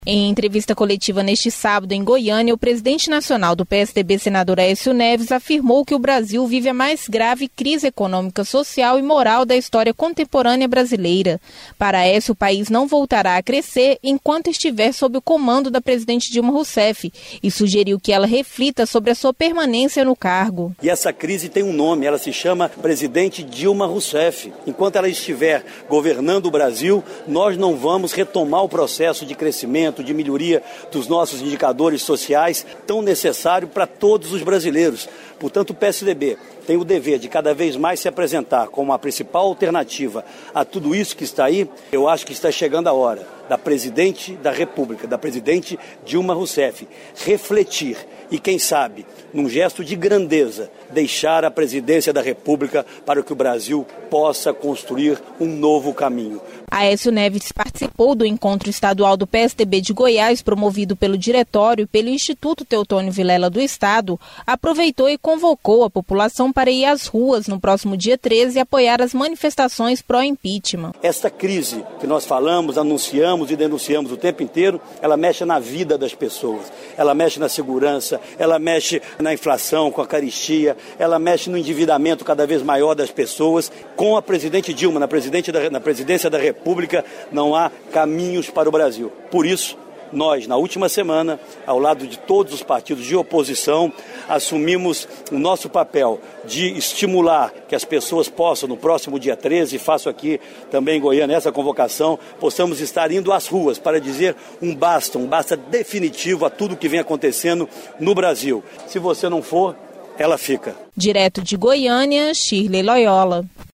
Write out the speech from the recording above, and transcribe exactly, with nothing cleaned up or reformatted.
Em entrevista coletiva neste sábado em Goiânia, o presidente nacional do P S D B, senador Aécio Neves, afirmou que o Brasil vive a mais grave crise econômica, social e moral da história contemporânea brasileira. Para Aécio, o país não voltará a crescer enquanto estiver sob o comando da presidente Dilma Rousseff e sugeriu que ela reflita sobre a sua permanência no cargo. E essa crise tem um nome, ela se chama presidente Dilma Rousseff. Enquanto ela estiver governando o Brasil, nós não vamos retomar o processo de crescimento, de melhoria dos nossos indicadores sociais, tão necessário para todos os brasileiros. Portanto, o P S D B tem o dever de cada vez mais se apresentar como a principal alternativa a tudo isso que está aí. Eu acho que está chegando a hora da presidente da República, da presidente Dilma Rousseff, refletir e, quem sabe, num gesto de grandeza, deixar a presidência da República para que o Brasil possa construir um novo caminho. Aécio Neves participou do encontro estadual do P S D B de Goiás, promovido pelo Diretório e pelo Instituto Teotônio Vilela do Estado, aproveitou e convocou a população para ir às ruas no próximo dia treze e apoiar as manifestações pró-impeachment. Esta crise que nós falamos, anunciamos e denunciamos o tempo inteiro, ela mexe na vida das pessoas, ela mexe na segurança, ela mexe na inflação, com a carestia, ela mexe no endividamento cada vez maior das pessoas. Com a presidente Dilma na, presidente da, na presidência da República, não há caminhos para o Brasil. Por isso, nós, na última semana, ao lado de todos os partidos de oposição, assumimos o nosso papel de estimular que as pessoas possam, no próximo dia treze, faço aqui também em Goiânia essa convocação, possamos estar indo às ruas para dizer um basta, um basta definitivo a tudo que vem acontecendo no Brasil. Se você não for, ela fica. Direto de Goiânia, Shirley Loyola.